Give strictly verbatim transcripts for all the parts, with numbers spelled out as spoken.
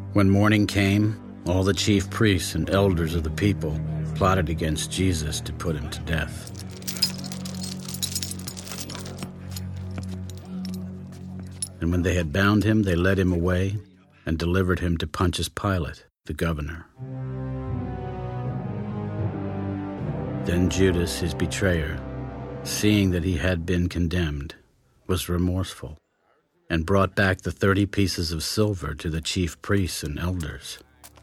When morning came, all the chief priests and elders of the people plotted against Jesus to put him to death. And when they had bound him, they led him away and delivered him to Pontius Pilate, the governor. Then Judas, his betrayer, seeing that he had been condemned, was remorseful, and brought back the thirty pieces of silver to the chief priests and elders.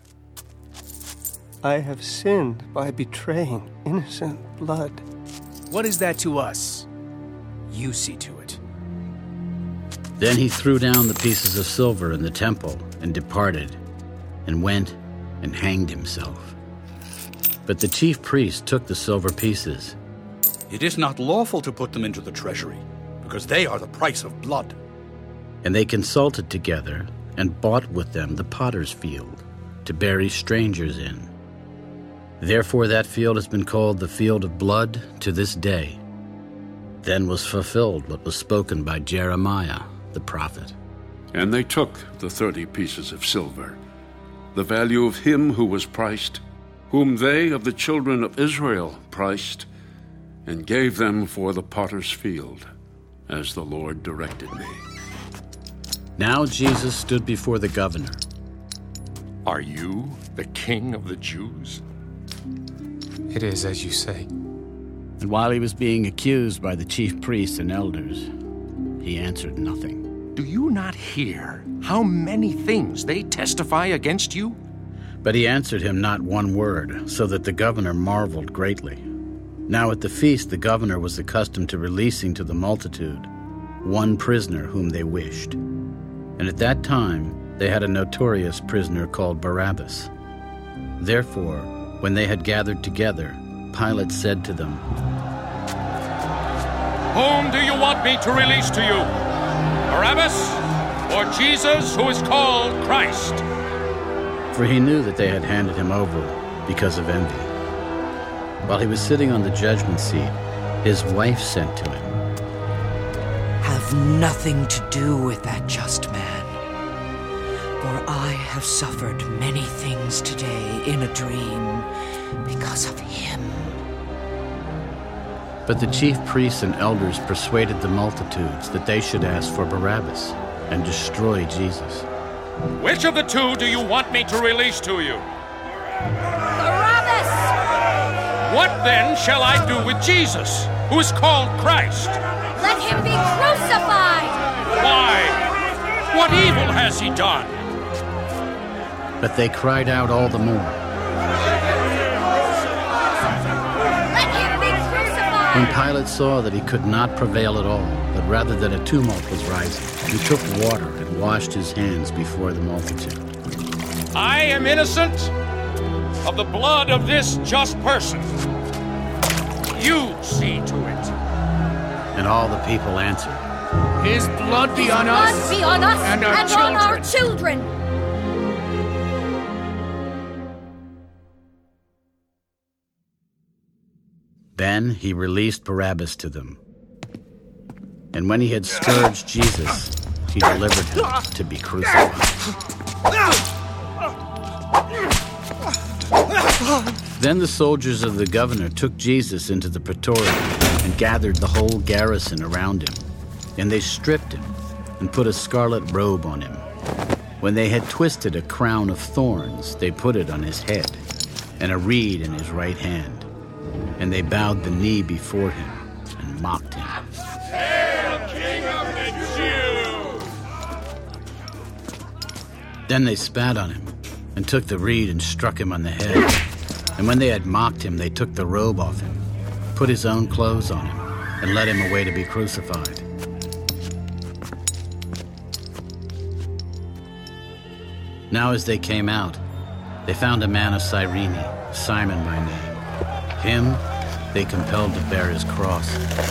I have sinned by betraying innocent blood. What is that to us? You see to it. Then he threw down the pieces of silver in the temple and departed, and went and hanged himself. But the chief priests took the silver pieces. It is not lawful to put them into the treasury, because they are the price of blood. And they consulted together and bought with them the potter's field to bury strangers in. Therefore that field has been called the field of blood to this day. Then was fulfilled what was spoken by Jeremiah the prophet. And they took the thirty pieces of silver, the value of him who was priced, whom they of the children of Israel priced, and gave them for the potter's field, as the Lord directed me. Now Jesus stood before the governor. Are you the king of the Jews? It is as you say. And while he was being accused by the chief priests and elders, he answered nothing. Do you not hear how many things they testify against you? But he answered him not one word, so that the governor marveled greatly. Now at the feast the governor was accustomed to releasing to the multitude one prisoner whom they wished. And at that time they had a notorious prisoner called Barabbas. Therefore, when they had gathered together, Pilate said to them, Whom do you want me to release to you? Barabbas or Jesus, who is called Christ? For he knew that they had handed him over because of envy. While he was sitting on the judgment seat, his wife sent to him, Have nothing to do with that just man, for I have suffered many things today in a dream because of him. But the chief priests and elders persuaded the multitudes that they should ask for Barabbas and destroy Jesus. Which of the two do you want me to release to you? Barabbas! What then shall I do with Jesus, who is called Christ? Let him be crucified! Why? What evil has he done? But they cried out all the more. Let him be crucified! When Pilate saw that he could not prevail at all, but rather that a tumult was rising, he took water and washed his hands before the multitude. I am innocent of the blood of this just person. You see to it. And all the people answered, His blood be His on blood us be on us and our and children. on our children. Then he released Barabbas to them. And when he had scourged Jesus, he delivered him to be crucified. Then the soldiers of the governor took Jesus into the praetorium and gathered the whole garrison around him. And they stripped him and put a scarlet robe on him. When they had twisted a crown of thorns, they put it on his head, and a reed in his right hand. And they bowed the knee before him and mocked him. Hail, King of the Jews! Then they spat on him and took the reed and struck him on the head. And when they had mocked him, they took the robe off him, put his own clothes on him, and led him away to be crucified. Now as they came out, they found a man of Cyrene, Simon by name. Him they compelled to bear his cross.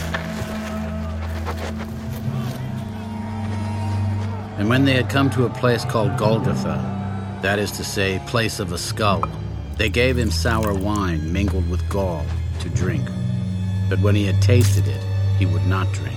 And when they had come to a place called Golgotha, that is to say, place of a skull, they gave him sour wine mingled with gall to drink. But when he had tasted it, he would not drink.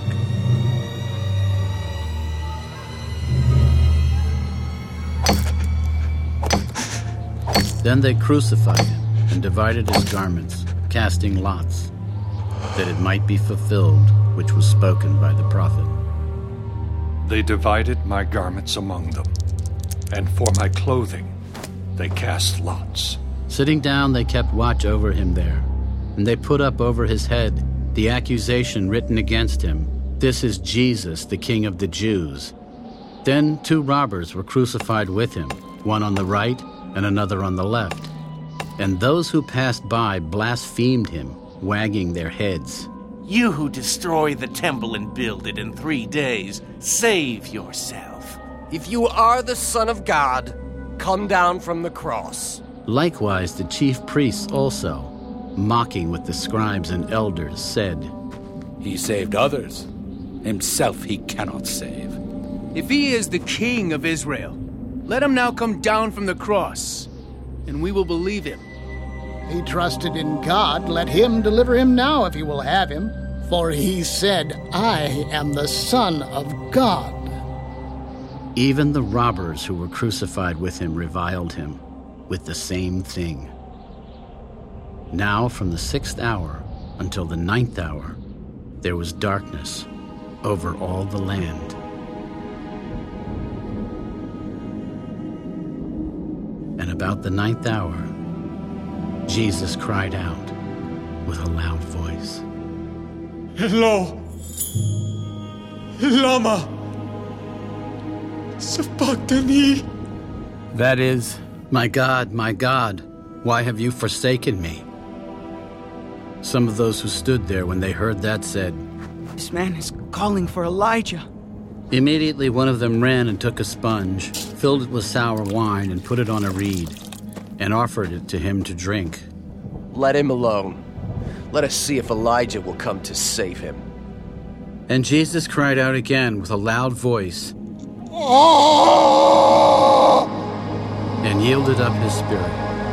Then they crucified him and divided his garments, casting lots, that it might be fulfilled which was spoken by the prophet. They divided my garments among them, and for my clothing they cast lots. Sitting down, they kept watch over him there, and they put up over his head the accusation written against him, "This is Jesus, the King of the Jews." Then two robbers were crucified with him, one on the right and another on the left. And those who passed by blasphemed him, wagging their heads. "You who destroy the temple and build it in three days, save yourself. If you are the Son of God, come down from the cross." Likewise the chief priests also, mocking with the scribes and elders, said, "He saved others. Himself he cannot save. If he is the King of Israel, let him now come down from the cross, and we will believe him." He trusted in God. Let him deliver him now if he will have him. For he said, "I am the Son of God." Even the robbers who were crucified with him reviled him with the same thing. Now from the sixth hour until the ninth hour, there was darkness over all the land. And about the ninth hour, Jesus cried out with a loud voice, "Elo, lama sabachthani." That is, "My God, my God, why have you forsaken me?" Some of those who stood there when they heard that said, "This man is calling for Elijah." Immediately one of them ran and took a sponge, filled it with sour wine, and put it on a reed, and offered it to him to drink. "Let him alone. Let us see if Elijah will come to save him." And Jesus cried out again with a loud voice, and yielded up his spirit.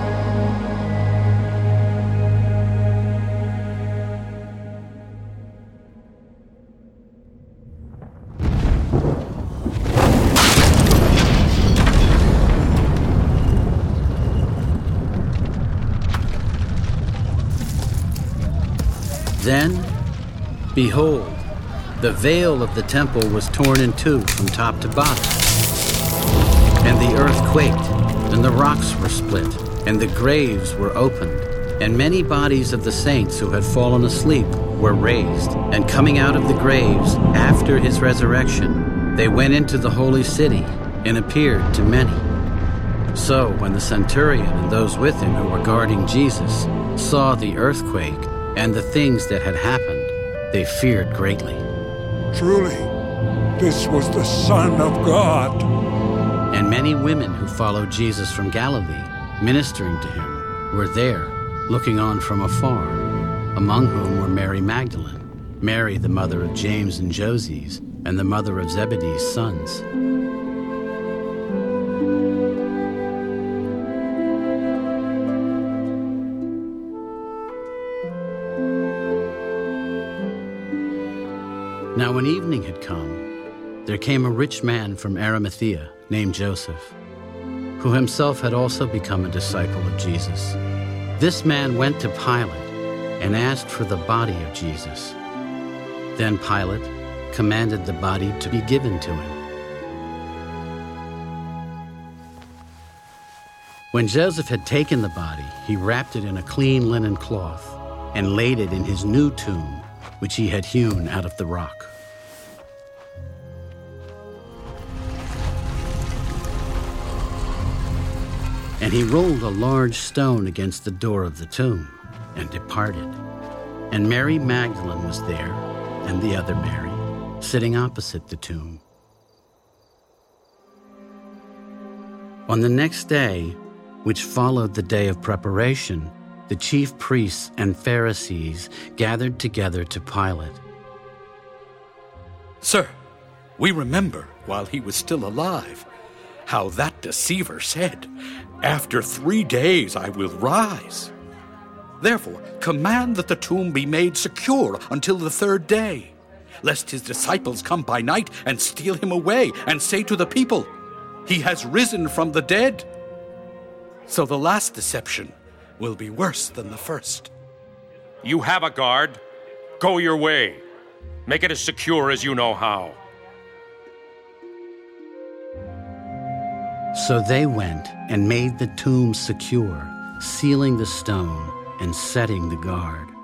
Then, behold, the veil of the temple was torn in two from top to bottom. And the earth quaked, and the rocks were split, and the graves were opened. And many bodies of the saints who had fallen asleep were raised. And coming out of the graves after his resurrection, they went into the holy city and appeared to many. So when the centurion and those with him who were guarding Jesus saw the earthquake and the things that had happened, they feared greatly. "Truly, this was the Son of God." And many women who followed Jesus from Galilee, ministering to him, were there, looking on from afar, among whom were Mary Magdalene, Mary the mother of James and Joses, and the mother of Zebedee's sons. Now when evening had come, there came a rich man from Arimathea named Joseph, who himself had also become a disciple of Jesus. This man went to Pilate and asked for the body of Jesus. Then Pilate commanded the body to be given to him. When Joseph had taken the body, he wrapped it in a clean linen cloth and laid it in his new tomb, which he had hewn out of the rock. And he rolled a large stone against the door of the tomb and departed. And Mary Magdalene was there, and the other Mary, sitting opposite the tomb. On the next day, which followed the day of preparation, the chief priests and Pharisees gathered together to Pilate. "Sir, we remember while he was still alive how that deceiver said, 'After three days I will rise.' Therefore, command that the tomb be made secure until the third day, lest his disciples come by night and steal him away and say to the people, 'He has risen from the dead.' So the last deception will be worse than the first. You have a guard. Go your way. Make it as secure as you know how. So they went and made the tomb secure, sealing the stone and setting the guard.